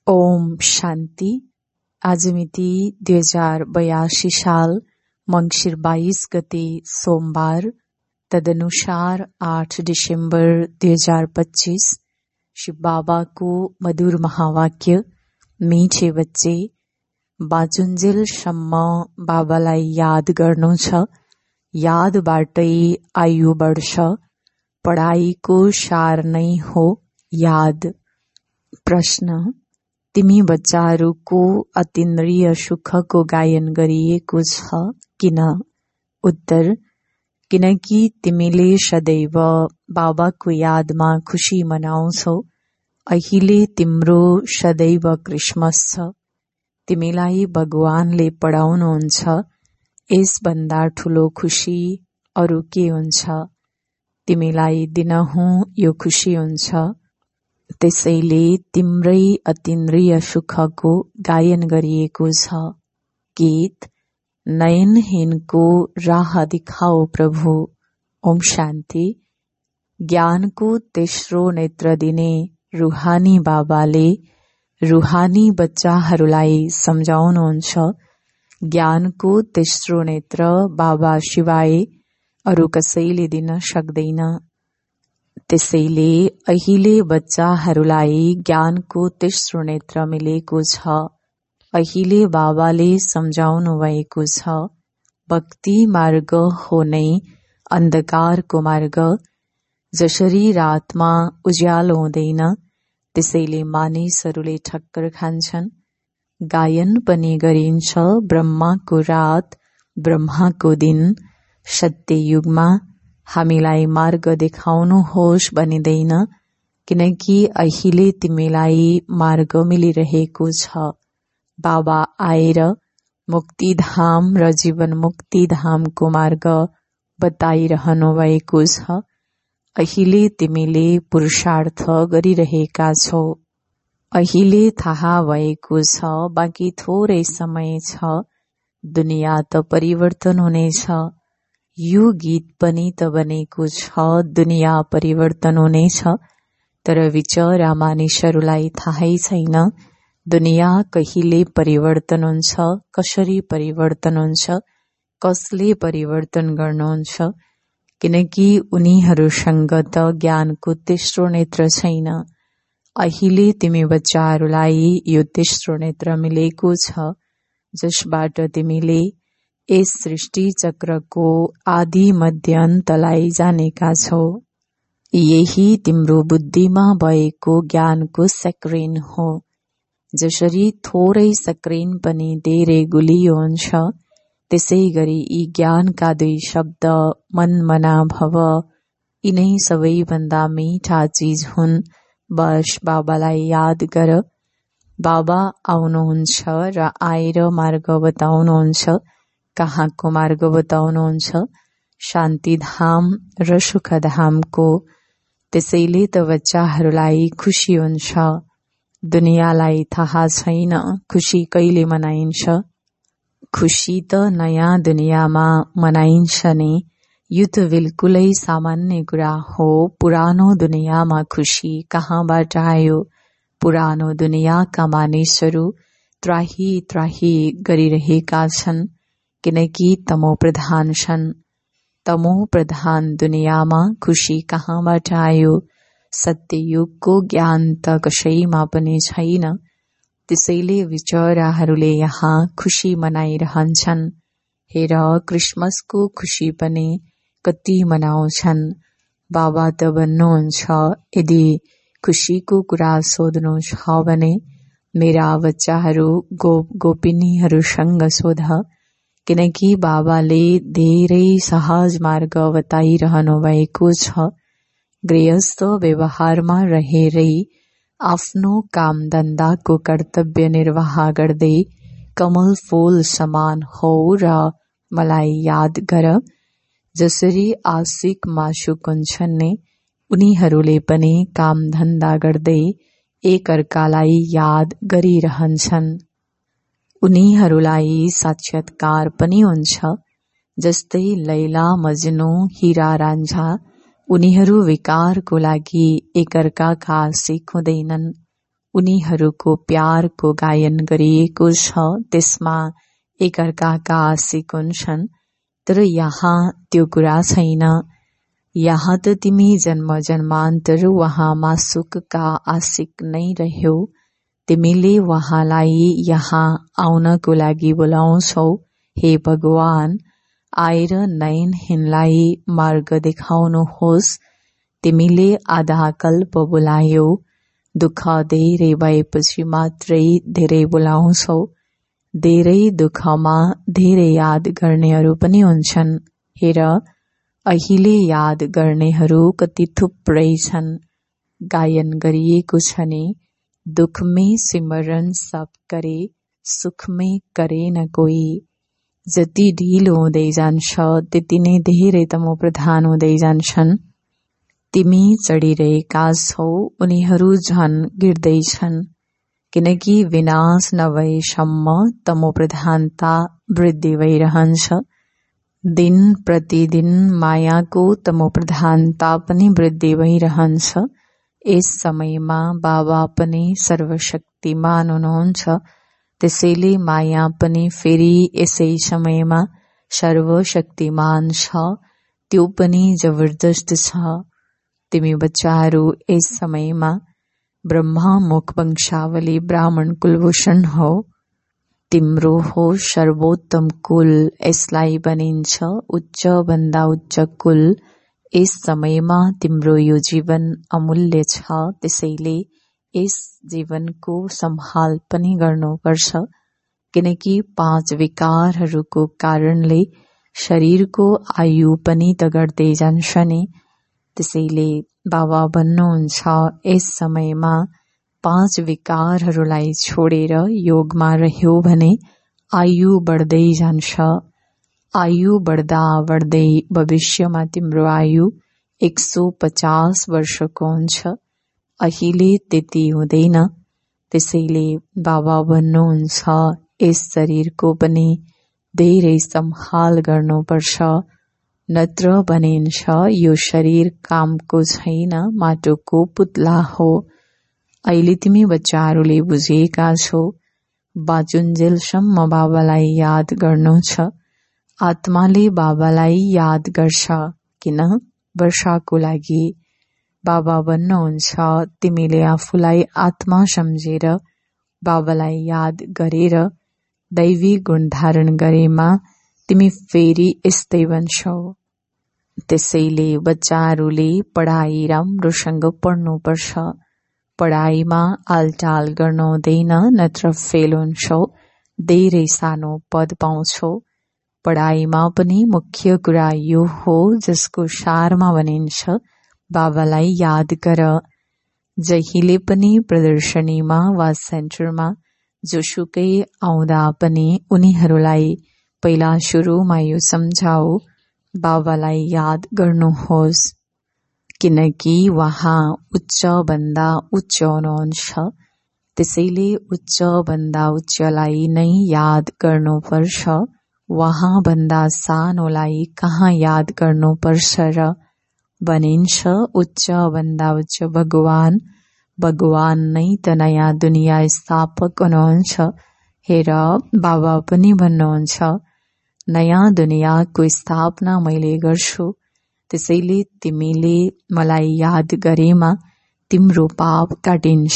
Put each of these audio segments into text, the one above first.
ओम शान्ति। आज मिति 2082 साल मंगिर 22 गते सोमबार, तदनुसार 8 दिसंबर 2025। शिव बाबा को मधुर महावाक्य। मीठे बच्चे, बाँचुन्जेलसम्म बाबालाई याद गर्नु छ। यादबाटै आयु बढ्छ। पढाइको सार नै हो याद। प्रश्न: तिमी बच्चाहरूको अतीन्द्रिय सुखको गायन गरिएको छ किन? उत्तर: किनकि तिमीले सदैव बाबाको यादमा खुशी मनाउँछौ। अहिले तिम्रो सदैव क्रिसमस छ। तिमीलाई भगवानले पढाउनुहुन्छ। यसभन्दा ठूलो खुशी अरू के हुन्छ? तिमीलाई दिनहुँ यो खुशी हुन्छ। त्यसैले तिम्रै अतीन्द्रिय सुखको गायन गरिएको छ। गीत: नयनहीनको राह दिखाओ प्रभु। ओम शान्ति। ज्ञानको तेस्रो नेत्र दिने रुहानी बाबाले रुहानी बच्चाहरूलाई सम्झाउनुहुन्छ। ज्ञानको तेस्रो नेत्र बाबा सिवाय अरू कसैले दिन सक्दैन। त्यसैले अहिले बच्चाहरूलाई ज्ञानको तेस्रो नेत्र मिलेको छ। अहिले बाबाले सम्झाउनु भएको छ, भक्ति मार्ग हो नै अन्धकारको मार्ग। जसरी रातमा उज्यालो हुँदैन, त्यसैले मानिसहरूले ठक्कर खान्छन्। गायन पनि गरिन्छ ब्रह्माको रात, ब्रह्माको दिन। सत्य युगमा हामीलाई मार्ग देखाउनुहोस् भनिँदैन, किनकि अहिले तिमीलाई मार्ग मिलिरहेको छ। बाबा आएर मुक्तिधाम र जीवन मुक्तिधामको मार्ग बताइरहनु भएको छ। अहिले तिमीले पुरुषार्थ गरिरहेका छौ। अहिले थाहा भएको छ बाँकी थोरै समय छ। दुनिया त परिवर्तन हुनेछ। यो गीत पनि त बनेको छ, दुनिया परिवर्तन हुनेछ। तर विचरा मानिसहरूलाई थाहै छैन दुनिया कहिले परिवर्तन हुन्छ, कसरी परिवर्तन हुन्छ, कसले परिवर्तन गर्नुहुन्छ। किनकि उनीहरूसँग त ज्ञानको तेस्रो नेत्र छैन। अहिले तिमी बच्चाहरूलाई यो तेस्रो नेत्र मिलेको छ, जसबाट तिमीले यस सृष्टि चक्रको आदि मध्य अन्तलाई जानेका छौ। यही तिम्रो बुद्धिमा भएको ज्ञानको सक्रिन हो। जसरी थोरै सक्रिन पनि धेरै गुलियो हुन्छ, त्यसै गरी यी ज्ञानका दुई शब्द मन मना भव, यिनै सबैभन्दा मीठा चीज हुन्। बस बाबालाई याद गर। बाबा आउनुहुन्छ र आएर मार्ग बताउनुहुन्छ। कहाँको मार्ग बताउनुहुन्छ? शान्तिधाम र सुखधामको। त्यसैले त बच्चाहरूलाई खुसी हुन्छ। दुनियालाई थाहा छैन खुसी कहिले मनाइन्छ। खुसी त नयाँ दुनियाँमा मनाइन्छ नि। यो त बिल्कुलै सामान्य कुरा हो। पुरानो दुनियाँमा खुसी कहाँबाट आयो? पुरानो दुनियाँका मानिसहरू त्राही त्राही गरिरहेका छन्, किनकि तमो प्रधान छन्। तमो प्रधान दुनियाँमा खुसी कहाँबाट आयो? सत्ययुगको ज्ञान त कसैमा पनि छैन। त्यसैले विचराहरूले यहाँ खुसी मनाइरहन्छन्। हेर, क्रिसमसको खुसी पनि कति मनाउँछन्। बाबा त भन्नुहुन्छ, यदि खुसीको कुरा सोध्नु छ भने मेरा बच्चाहरू गोपिनीहरूसँग सोध। किनकि बाबाले धेरै सहज मार्ग बताइरहनु भएको छ। गृहस्थ व्यवहारमा रहेरै आफ्नो काम धन्दाको कर्तव्य निर्वाह गर्दै कमल फूल समान हो र मलाई याद गर। जसरी आशिक मासुक हुन्छन् नि, उनीहरूले पनि काम धन्दा गर्दै एकअर्कालाई याद गरिरहन्छन्। उनीहरूलाई साक्षात्कार पनि हुन्छ। जस्तै लैला मजनू, हीरा राञ्झा, उनीहरू विकारको लागि एकअर्काका आशिक हुँदैनन्। उनीहरूको प्यारको गायन गरिएको छ। त्यसमा एकअर्काका आशिक हुन्छन्, तर यहाँ त्यो कुरा छैन। यहाँ त तिमी जन्म जन्मान्तर उहाँमा सुखका आशिक नै रह्यौ। तिमीले उहाँलाई यहाँ आउनको लागि बोलाउँछौ। हे भगवान, आएर नयनहीनलाई मार्ग देखाउनुहोस्। तिमीले आधा कल्प बोलायौ, दुःख धेरै भएपछि मात्रै धेरै बोलाउँछौ। धेरै दुःखमा धेरै याद गर्नेहरू पनि हुन्छन्। हेर, अहिले याद गर्नेहरू कति थुप्रै छन्। गायन गरिएको छ नि, दुख में सिमरन सब करे, सुख में करे न कोई। जति ढिलो हुँदै जान्छ त्यति नै धेरै तमो प्रधान हुँदै जान्छन्। तिमी चढिरहेका छौ, उनीहरू झन गिर्दैछन्। किनकि विनाश नभएसम्म तमो प्रधानता वृद्धि भइरहन्छ। दिन प्रतिदिन मायाको तमो प्रधानता पनि वृद्धि भइरहन्छ। यस समयमा बाबा पनि सर्वशक्तिमान हुनुहुन्छ, त्यसैले माया पनि फेरि यसै समयमा सर्वशक्तिमान छ। त्यो पनि जबरदस्त छ। तिमी बच्चाहरू यस समयमा ब्रह्मा मुख वंशावली ब्राह्मण कुलभूषण हो। तिम्रो हो सर्वोत्तम कुल, यसलाई भनिन्छ उच्च भन्दा उच्च कुल। यस समयमा तिम्रो यो जीवन अमूल्य छ, त्यसैले यस जीवनको सम्हाल पनि गर्नुपर्छ। किनकि 5 विकारहरूको कारणले शरीरको आयु पनि त घट्दै जान्छ नि। त्यसैले बाबा भन्नुहुन्छ यस समयमा 5 विकारहरूलाई छोडेर योगमा रह्यो भने आयु बढ्दै जान्छ। आयु बढ्दा बढ्दै भविष्यमा तिम्रो आयु 150 वर्षको हुन्छ। अहिले त्यति हुँदैन। त्यसैले बाबा भन्नुहुन्छ यस शरीरको पनि धेरै सम्हाल गर्नुपर्छ, नत्र भनिन्छ यो शरीर कामको छैन, माटोको पुतला हो। अहिले तिमी बच्चाहरूले बुझेका छौ, बाँचुन्जेलसम्म बाबालाई याद गर्नु छ। आत्माले बाबालाई याद गर्छ। किन? वर्षाको लागि। बाबा भन्नुहुन्छ तिमीले आफूलाई आत्मा सम्झेर बाबालाई याद गरेर दैवी गुण धारण गरेमा तिमी फेरि यस्तै बन्छौ। त्यसैले बच्चाहरूले पढाइ राम्रोसँग पढ्नुपर्छ। पढाइमा आलटाल गर्नु हुँदैन, नत्र फेल हुन्छौ, धेरै सानो पद पाउँछौ। पढाइमा पनि मुख्य कुरा यो हो जसको सारमा भनिन्छ बाबालाई याद गर। जहिले पनि प्रदर्शनीमा वा सेन्टरमा जोसुकै आउँदा पनि उनीहरूलाई पहिला सुरुमा यो सम्झाऊ, बाबालाई याद गर्नुहोस्। किनकि उहाँ उच्च भन्दा उच्च हुनुहुन्छ। त्यसैले उच्च भन्दा उच्चलाई नै याद गर्नुपर्छ। उहाँ भन्दा सानोलाई कहाँ याद गर्नुपर्छ र? भनिन्छ उच्च भन्दा उच्च भगवान, भगवान नै त नयाँ दुनिया स्थापक हुनुहुन्छ। हेर, बाबा पनि भन्नुहुन्छ नयाँ दुनियाँको स्थापना मैले गर्छु। त्यसैले तिमीले मलाई याद गरेमा तिम्रो पाप काटिन्छ।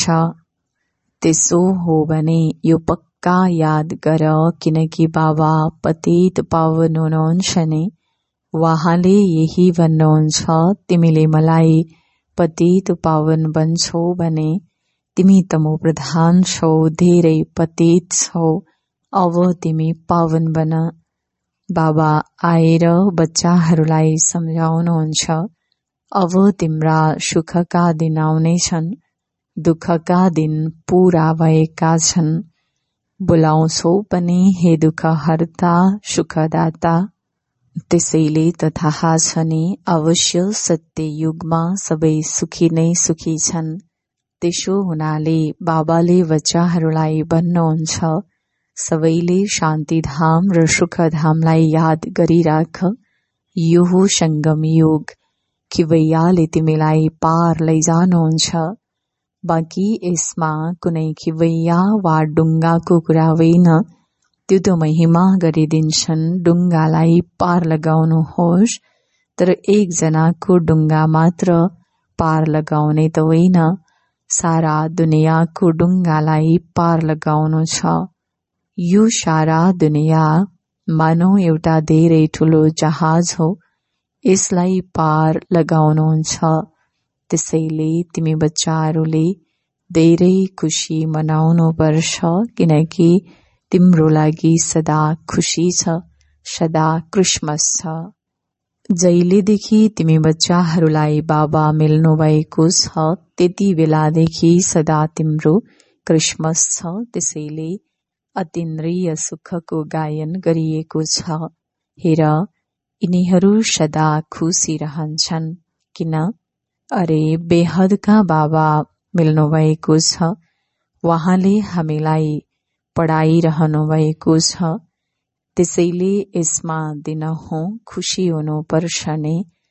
त्यसो हो भने यो पक्का याद गर, किनकि बाबा पतित पावन हुनुहुन्छ नि। उहाँले यही भन्नुहुन्छ तिमीले मलाई पतित पावन बन्छौ भने तिमी तमो प्रधान छौ, धेरै पतित छौ, अब तिमी पावन बन। बाबा आएर बच्चाहरूलाई सम्झाउनुहुन्छ अब तिम्रा सुखका दिन आउनेछन्, दुःखका दिन पूरा भएका छन्। बोलाउँछौ पनि हे दुःख हर्ता सुखदाता। त्यसैले त थाहा छ नि अवश्य सत्य युगमा सबै सुखी नै सुखी छन्। त्यसो हुनाले बाबाले बच्चाहरूलाई भन्नुहुन्छ सबैले शान्तिधाम र सुखधामलाई याद गरिराख। यो हो सङ्गम युग कि भैयाले तिमीलाई पार लैजानुहुन्छ। बाँकी यसमा कुनै खिवैया वा डुङ्गाको कुरा होइन। त्यो त महिमा गरिदिन्छन् डुङ्गालाई पार लगाउनुहोस्, तर एकजनाको डुङ्गा मात्र पार लगाउने त होइन, सारा दुनियाँको डुङ्गालाई पार लगाउनु छ। यो सारा दुनियाँ मानौ एउटा धेरै ठुलो जहाज हो, यसलाई पार लगाउनुहुन्छ। त्यसैले तिमी बच्चाहरूले धेरै खुसी मनाउनु पर्छ, किनकि तिम्रो लागि सदा खुसी छ, सदा क्रिसमस छ। जहिलेदेखि तिमी बच्चाहरूलाई बाबा मिल्नु भएको छ त्यति बेलादेखि सदा तिम्रो क्रिसमस छ। त्यसैले अतीन्द्रिय सुखको गायन गरिएको छ। हेर, यिनीहरू सदा खुसी रहन्छन्। किन? अरे बेहदका बाबा मिल्नु भएको छ। उहाँले हामीलाई पढाइरहनु भएको छ। त्यसैले यसमा दिनहुँ खुसी हुनुपर्छ नि।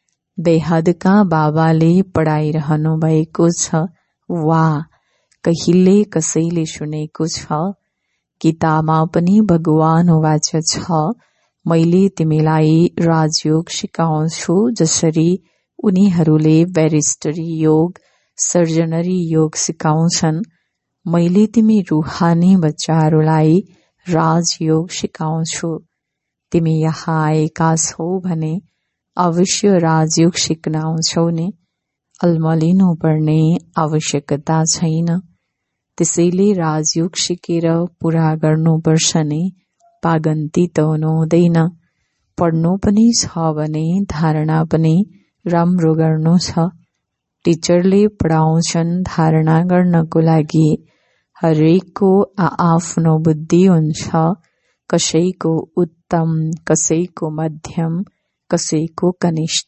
बेहदका बाबाले पढाइरहनु भएको छ। वाह! कहिले कसैले सुनेको छ? गीतामा पनि भगवान वाच छ, मैले तिमीलाई राजयोग सिकाउँछु जसरी उनीहरूले ब्यारिस्टरी योग, सर्जनरी योग सिकाउँछन्, मैले तिमी रूहानी बच्चाहरूलाई राजयोग सिकाउँछु। तिमी यहाँ आएका छौ भने अवश्य राजयोग सिक्न आउँछौ नि। अल्मलिनु पर्ने आवश्यकता छैन। त्यसैले राजयोग सिकेर पूरा गर्नुपर्छ नि। पागन्ती त हुनु हुँदैन। पढ्नु पनि छ भने धारणा पनि राम्रो गर्नु छ। टिचरले पढाउँछन् धारणा गर्नको लागि। हरेकको आफ्नो बुद्धि हुन्छ, कसैको उत्तम, कसैको मध्यम, कसैको कनिष्ठ।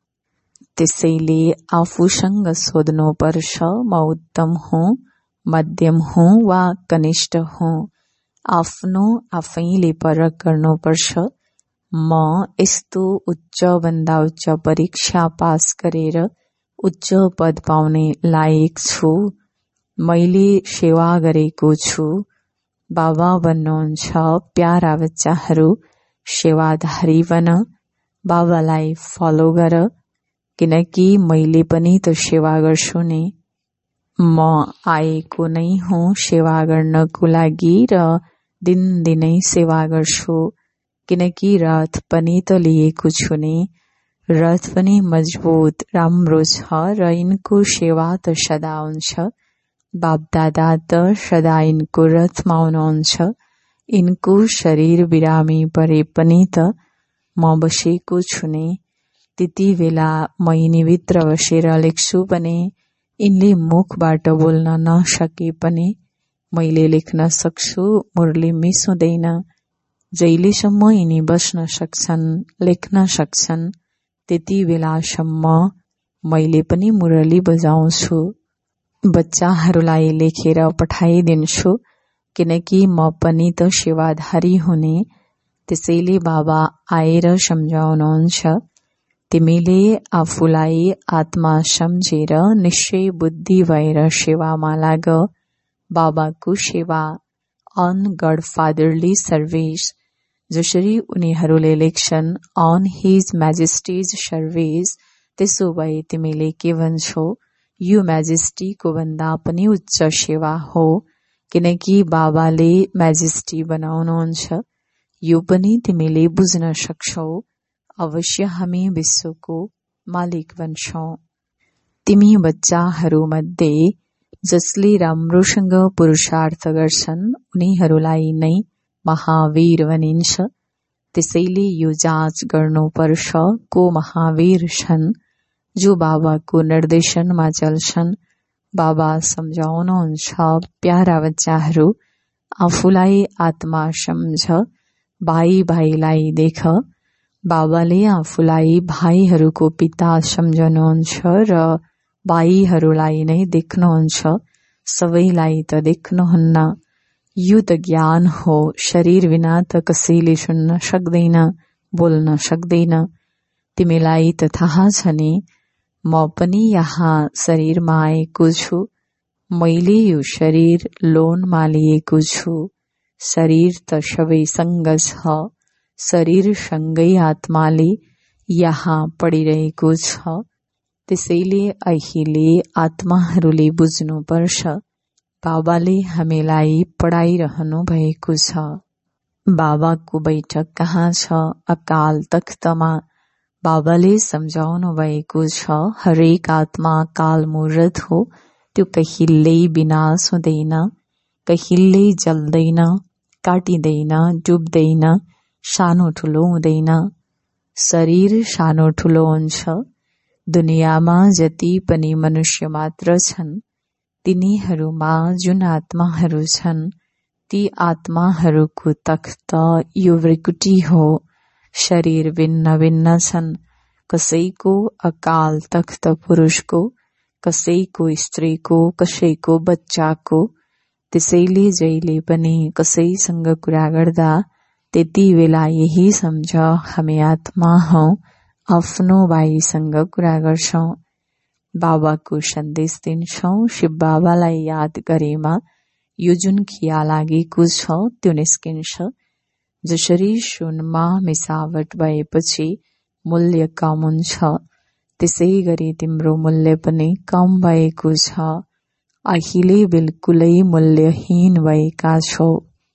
त्यसैले आफूसँग सोध्नु पर्छ, म उत्तम हुँ, मध्यम हुँ वा कनिष्ठ हुँ। आफ्नो आफैले परख गर्नुपर्छ। म यस्तो उच्च भन्दा उच्च परीक्षा पास गरेर उच्च पद पाउने लायक छु। मैले सेवा गरेको छु। बाबा भन्नुहुन्छ, प्यारा बच्चाहरू सेवाधारी बन, बाबालाई फलो गर, किनकि मैले पनि त सेवा गर्छु नि। म आएको नै हुँ सेवा गर्नको लागि र दिनदिनै सेवा गर्छु, किनकि रथ पनि त लिएको छु नि। रथ पनि मजबुत राम्रो छ र यिनको सेवा त सदा हुन्छ। बापदादा त सदा यिनको रथमा हुनुहुन्छ। यिनको शरीर बिरामी परे पनि त म बसेको छु नि। त्यति बेला म यिनीभित्र बसेर लेख्छु भने यिनले मुखबाट बोल्न नसके पनि मैले लेख्न सक्छु। मुरली मिस हुँदैन। जहिलेसम्म यिनी बस्न सक्छन्, लेख्न सक्छन्, त्यति बेलासम्म मैले पनि मुरली बजाउँछु। बच्चाहरूलाई लेखेर पठाइदिन्छु, किनकि म पनि त सेवाधारी हुने। त्यसैले बाबा आएर सम्झाउनुहुन्छ, तिमीले आफूलाई आत्मा सम्झेर निश्चय बुद्धि भएर सेवामा लाग। बाबाको सेवा, अन गड फादरली सर्भिस, जसरी उनीहरूले लेख्छन् अन हिज म्याजेस्टिज सर्भिस, त्यसो भए तिमीले के भन्छौ? यो म्याजेस्टीको भन्दा पनि उच्च सेवा हो, किनकि बाबाले म्याजेस्टी बनाउनुहुन्छ। यो पनि तिमीले बुझ्न सक्छौ। अवश्य हामी विश्वको मालिक बन्छौं। तिमी बच्चाहरूमध्ये जसले राम्रोसँग पुरुषार्थ गर्छन् उनीहरूलाई नै महावीर भनिन्छ। त्यसैले यो जाँच गर्नुपर्छ को महावीर छन्, जो बाबाको निर्देशनमा चल्छन्। बाबा सम्झाउनुहुन्छ, प्यारा बच्चाहरू आफूलाई आत्मा सम्झ, भाइ भाइलाई देख। बाबाले आफूलाई भाइहरूको पिता सम्झनुहुन्छ र भाइहरूलाई नै देख्नुहुन्छ, सबैलाई त देख्नुहुन्न। यो त ज्ञान हो। शरीर बिना त कसैले सुन्न सक्दैन, बोल्न सक्दैन। तिमीलाई त थाहा छ नि, म पनि यहाँ शरीरमा आएको छु। मैले यो शरीर लोनमा लिएको छु। शरीर त सबैसँग छ। शरीरसँगै आत्माले यहाँ पढिरहेको छ। त्यसैले अहिले आत्माहरूले बुझ्नुपर्छ, बाबाले हामीलाई पढाइरहनु भएको छ। बाबाको बैठक कहाँ छ? अकाल तख्तमा। बाबाले सम्झाउनु भएको छ, हरेक आत्मा काल मुहूर्त हो। त्यो कहिल्यै विनाश हुँदैन, कहिल्यै जल्दैन, काटिँदैन, डुब्दैन, सानो ठुलो हुँदैन। शरीर सानो ठुलो हुन्छ। दुनियाँमा जति पनि मनुष्य मात्र छन्, तिनीहरूमा जुन आत्माहरू छन्, ती आत्माहरूको तख्त यो भृकुटी हो। शरीर भिन्न भिन्न छन्। कसैको अकाल तख्त पुरुषको, कसैको स्त्रीको, कसैको बच्चाको। त्यसैले जहिले पनि कसैसँग कुरा गर्दा त्यति बेला यही सम्झ, हामी आत्मा हौं, आफ्नो भाइसँग कुरा गर्छौं। बाबाको सन्देश दिन्छौं। शिव बाबालाई याद गरेमा यो जुन खिया लागेको छ त्यो निस्किन्छ। जसरी सुनमा मिसावट भएपछि मूल्य कम हुन्छ, त्यसै गरी तिम्रो मूल्य पनि कम भएको छ। अहिले बिल्कुलै मूल्यहीन भएका छौ।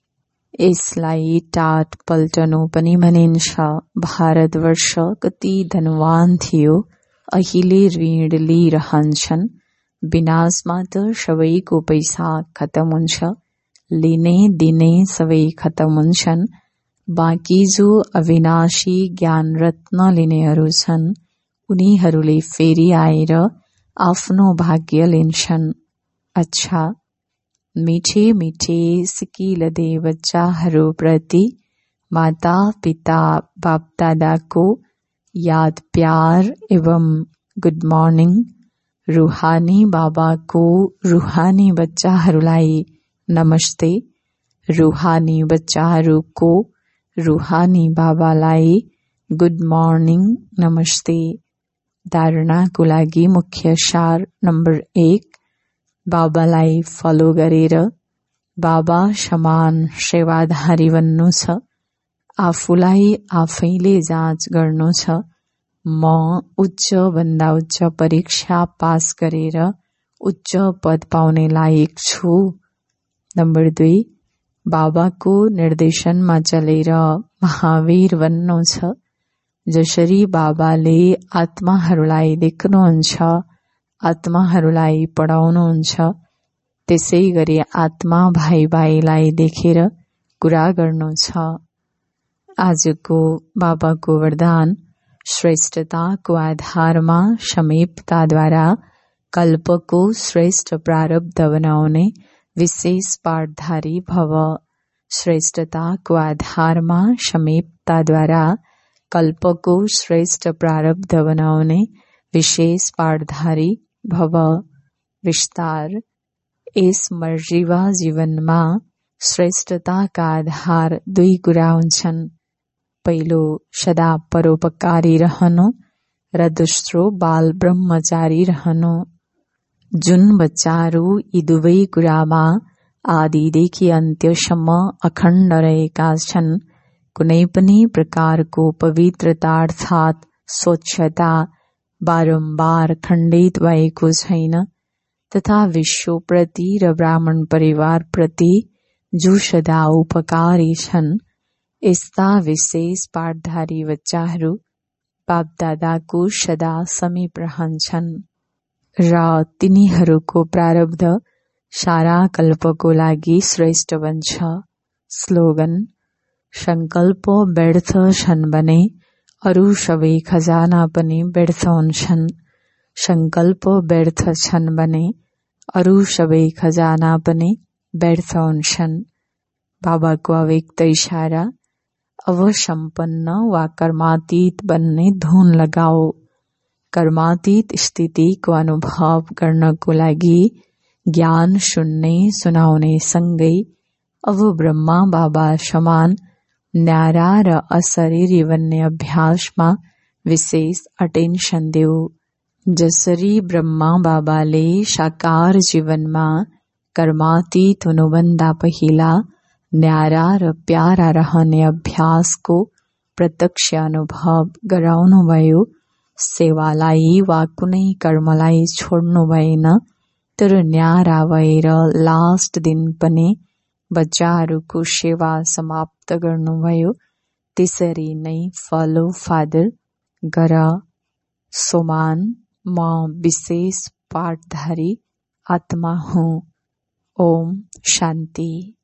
यसलाई टाट पल्टनु पनि भनिन्छ। भारतवर्ष कति धनवान थियो, अहिले ऋण लिइरहन्छन्। विनाशमा त सबैको पैसा खतम हुन्छ, लिने दिने सबै खतम हुन्छन्। बाँकी जो अविनाशी ज्ञान रत्न लिनेहरू छन्, उनीहरूले फेरि आएर आफ्नो भाग्य लिन्छन्। अच्छा, मिठे मिठे सिकिल दे बच्चाहरू प्रति माता पिता बाप दादाको याद प्यार एवं गुड मर्निङ। रूहानी बाबाको रूहानी बच्चाहरूलाई नमस्ते। रूहानी बच्चाहरूको रूहानी बाबालाई गुड मर्निङ नमस्ते। धारणाको लागि मुख्य सार नम्बर 1, बाबालाई फलो गरेर बाबा समान सेवाधारी बन्नु छ। आफूलाई आफैले जाँच गर्नु छ। म उच्च भन्दा उच्च परीक्षा पास गरेर उच्च पद पाउने लायक छु। नम्बर 2, बाबाको निर्देशनमा चलेर महावीर बन्नु छ। जसरी बाबाले आत्माहरूलाई देख्नुहुन्छ, आत्माहरूलाई पढाउनुहुन्छ, त्यसै गरी आत्मा भाइ भाइलाई देखेर कुरा गर्नु छ। आजको बाबाको वरदान, श्रेष्ठताको आधारमा समीपताद्वारा कल्पको श्रेष्ठ प्रारब्ध बनाउने विशेष पाठधारी भव। श्रेष्ठताको आधारमा समीपताद्वारा कल्पको श्रेष्ठ प्रारब्ध बनाउने विशेष पाठधारी भव। विस्तार। यस मर्जीवा जीवनमा श्रेष्ठताका आधार 2 कुरा हुन्छन्। पहिलो, सदा परोपकारी रहनु र दोस्रो, बाल ब्रह्मचारी रहनु। जुन बच्चाहरू यी दुवै कुरामा आदिदेखि अन्त्यसम्म अखण्ड रहेका छन्, कुनै पनि प्रकारको पवित्रता अर्थात् स्वच्छता बारम्बार खण्डित भएको छैन, तथा विश्वप्रति र ब्राह्मण परिवार प्रति जो सदा उपकारी छन्, यस्ता विशेष पाठधारी बच्चाहरू बापदादाको सदा समीप रहन्छन् र तिनीहरूको प्रारब्ध सारा कल्पको लागि श्रेष्ठ बन्छ। स्लोगन। संकल्प व्यर्थ छन् भने अरू सबै खजाना पनि व्यर्थ हुन्छन्। संकल्प व्यर्थ छन् भने अरू सबै खजाना पनि व्यर्थ हुन्छन्। बाबाको अव्यक्त इशारा। अब सम्पन्न वा कर्मातीत बन्ने धुन लगाओ। कर्मातीत स्थितिको अनुभव गर्नको लागि ज्ञान सुन्ने सुनाउने सँगै अब ब्रह्मा बाबा समान न्यारा र अशरीरी बन्ने अभ्यासमा विशेष अटेन्सन देऊ। जसरी ब्रह्मा बाबाले साकार जीवनमा कर्मातीत हुनुभन्दा पहिला न्यारा र प्यारा रहने अभ्यासको प्रत्यक्ष अनुभव गराउनुभयो, सेवालाई वा कुनै कर्मलाई छोड्नु भएन, तर न्यारा भएर लास्ट दिन पनि बच्चाहरूको सेवा समाप्त गर्नुभयो। त्यसरी नै फलो फादर गर सोमान, म विशेष पाठधारी आत्मा हुँ। ओम शान्ति।